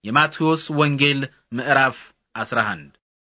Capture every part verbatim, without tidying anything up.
የማቴዎስ ወንጌል ምዕራፍ አስራ አንድ።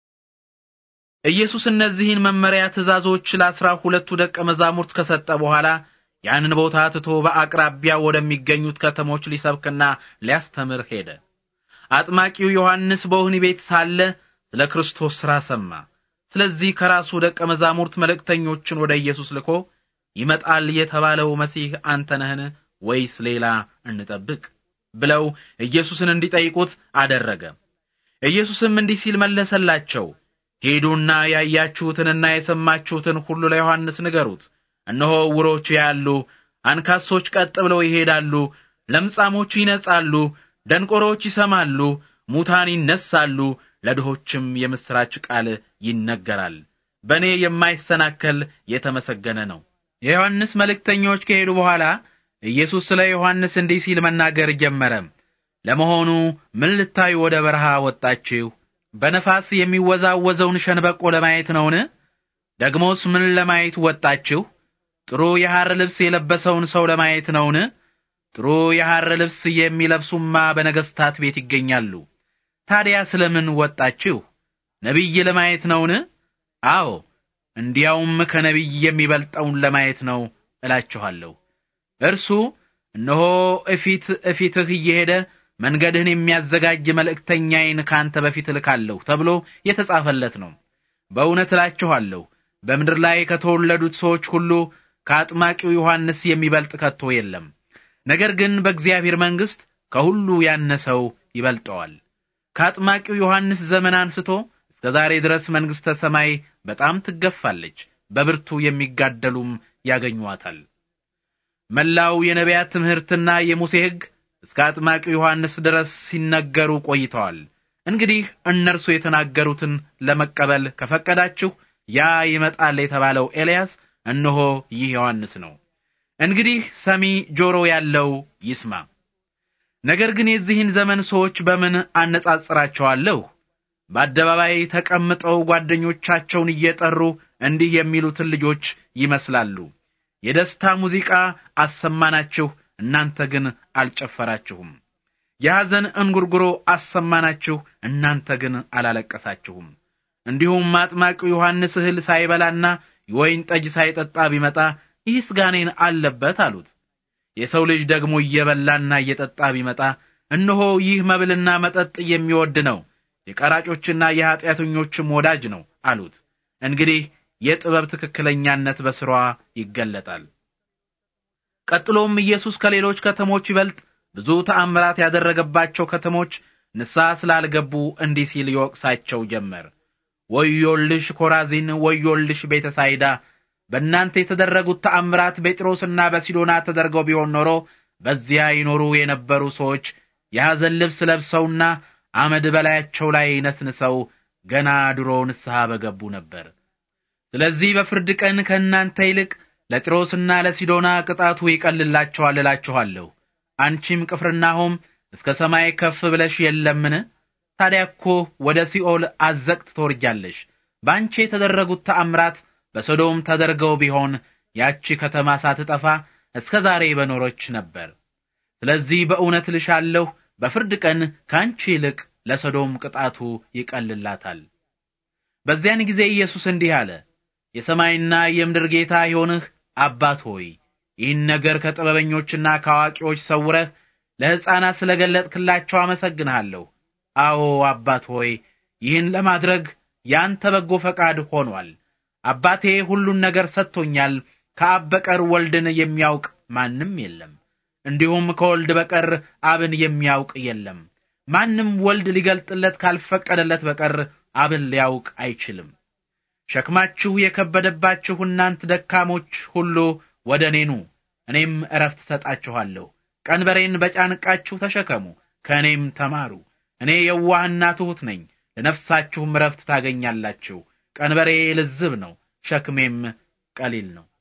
ኢየሱስ እነዚህን መመሪያ ትእዛዞች ለአስራ ሁለቱ ደቀ መዛሙርት ከሰጠ በኋላ ያንን ቦታ ትቶ በአቅራቢያው ወደሚገኙት ከተሞች ሊሰብክና ሊያስተምር ሄደ። አጥማቂው ዮሐንስ በወህኒ ቤት ሳለ ስለ ክርስቶስ ሥራ ሰማ። ስለዚህ ከራሱ ደቀ መዛሙርት መልእክተኞችን ወደ ኢየሱስ ልኮ ይመጣል የተባለው መሲህ አንተ ነህን ወይስ ሌላ እንጠብቅ ብለው ኢየሱስን እንዲጠይቁት አደረገ። ኢየሱስም እንዲህ ሲል መለሰላቸው፣ ሄዱና ያያችሁትንና የሰማችሁትን ሁሉ ለዮሐንስ ንገሩት። እነሆ ዕውሮች ያያሉ፣ አንካሶች ቀጥ ብለው ይሄዳሉ፣ ለምጻሞች ይነጻሉ፣ ደንቆሮች ይሰማሉ፣ ሙታን ይነሳሉ፣ ለድሆችም የምስራች ቃል ይነገራል። በእኔ የማይሰናከል የተመሰገነ ነው። የዮሐንስ መልእክተኞች ከሄዱ በኋላ ኢየሱስ ስለ ዮሐንስ እንዲህ ሲል መናገር ጀመረ። ለመሆኑ ምን ልታዩ ወደ በረሃ ወጣችሁ? በነፋስ የሚወዛወዘውን ሸንበቆ ለማየት ነውን? ደግሞስ ምን ለማየት ወጣችሁ? ጥሩ የሐር ልብስ የለበሰውን ሰው ለማየት ነውን? ጥሩ የሐር ልብስ የሚለብሱማ በነገሥታት ቤት ይገኛሉ። ታዲያ ስለምን ወጣችሁ? ነቢይ ለማየት ነውን? አዎ፣ እንዲያውም ከነቢይ የሚበልጠውን ለማየት ነው እላችኋለሁ። እርሱ እነሆ እፊት እፊትህ እየሄደ መንገድህን የሚያዘጋጅ መልእክተኛዬን ካንተ በፊት ልካለሁ ተብሎ የተጻፈለት ነው። በእውነት እላችኋለሁ በምድር ላይ ከተወለዱት ሰዎች ሁሉ ከአጥማቂው ዮሐንስ የሚበልጥ ከቶ የለም። ነገር ግን በእግዚአብሔር መንግሥት ከሁሉ ያነሰው ይበልጠዋል። ከአጥማቂው ዮሐንስ ዘመን አንስቶ እስከ ዛሬ ድረስ መንግሥተ ሰማይ በጣም ትገፋለች፣ በብርቱ የሚጋደሉም ያገኙዋታል። መላው የነቢያት ትምህርትና የሙሴ ሕግ እስከ አጥማቂው ዮሐንስ ድረስ ሲነገሩ ቆይተዋል። እንግዲህ እነርሱ የተናገሩትን ለመቀበል ከፈቀዳችሁ ያ ይመጣል የተባለው ኤልያስ እነሆ ይህ ዮሐንስ ነው። እንግዲህ ሰሚ ጆሮ ያለው ይስማ። ነገር ግን የዚህን ዘመን ሰዎች በምን አነጻጽራቸዋለሁ? በአደባባይ ተቀምጠው ጓደኞቻቸውን እየጠሩ እንዲህ የሚሉትን ልጆች ይመስላሉ። የደስታ ሙዚቃ አሰማናችሁ፣ እናንተ ግን አልጨፈራችሁም። የሐዘን እንጉርጉሮ አሰማናችሁ፣ እናንተ ግን አላለቀሳችሁም። እንዲሁም አጥማቂው ዮሐንስ እህል ሳይበላና የወይን ጠጅ ሳይጠጣ ቢመጣ ይህስ ጋኔን አለበት አሉት። የሰው ልጅ ደግሞ እየበላና እየጠጣ ቢመጣ እነሆ ይህ መብልና መጠጥ የሚወድ ነው፣ የቀራጮችና የኃጢአተኞችም ወዳጅ ነው አሉት። እንግዲህ የጥበብ ትክክለኛነት በስሯ ይገለጣል። ቀጥሎም ኢየሱስ ከሌሎች ከተሞች ይበልጥ ብዙ ተአምራት ያደረገባቸው ከተሞች ንስሐ ስላልገቡ እንዲህ ሲል ይወቅሳቸው ጀመር። ወዮልሽ ኮራዚን፣ ወዮልሽ ቤተሳይዳ! በእናንተ የተደረጉት ተአምራት በጴጥሮስና በሲዶና ተደርገው ቢሆን ኖሮ በዚያ ይኖሩ የነበሩ ሰዎች የሐዘን ልብስ ለብሰውና አመድ በላያቸው ላይ ነስንሰው ገና ድሮ ንስሐ በገቡ ነበር። ስለዚህ በፍርድ ቀን ከእናንተ ይልቅ ለጢሮስና ለሲዶና ቅጣቱ ይቀልላቸዋል እላችኋለሁ። አንቺም ቅፍርናሆም እስከ ሰማይ ከፍ ብለሽ የለምን? ታዲያ እኮ ወደ ሲኦል አዘቅት ትወርጃለሽ። ባንቺ የተደረጉት ተአምራት በሶዶም ተደርገው ቢሆን ያቺ ከተማ ሳትጠፋ እስከ ዛሬ በኖረች ነበር። ስለዚህ በእውነት ልሻለሁ በፍርድ ቀን ካንቺ ይልቅ ለሶዶም ቅጣቱ ይቀልላታል። በዚያን ጊዜ ኢየሱስ እንዲህ አለ፣ የሰማይና የምድር ጌታ የሆንህ አባት ሆይ ይህን ነገር ከጥበበኞችና ከአዋቂዎች ሰውረህ ለሕፃናት ስለገለጥክላቸው አመሰግንሃለሁ። አዎ አባት ሆይ ይህን ለማድረግ ያንተ በጎ ፈቃድ ሆኗል። አባቴ ሁሉን ነገር ሰጥቶኛል። ከአብ በቀር ወልድን የሚያውቅ ማንም የለም፣ እንዲሁም ከወልድ በቀር አብን የሚያውቅ የለም። ማንም ወልድ ሊገልጥለት ካልፈቀደለት በቀር አብን ሊያውቅ አይችልም። ሸክማችሁ የከበደባችሁ እናንተ ደካሞች ሁሉ ወደ እኔ ኑ፣ እኔም ዕረፍት ሰጣችኋለሁ። ቀንበሬን በጫንቃችሁ ተሸከሙ፣ ከእኔም ተማሩ። እኔ የዋህና ትሑት ነኝ፣ ለነፍሳችሁም ዕረፍት ታገኛላችሁ። ቀንበሬ ልዝብ ነው፣ ሸክሜም ቀሊል ነው።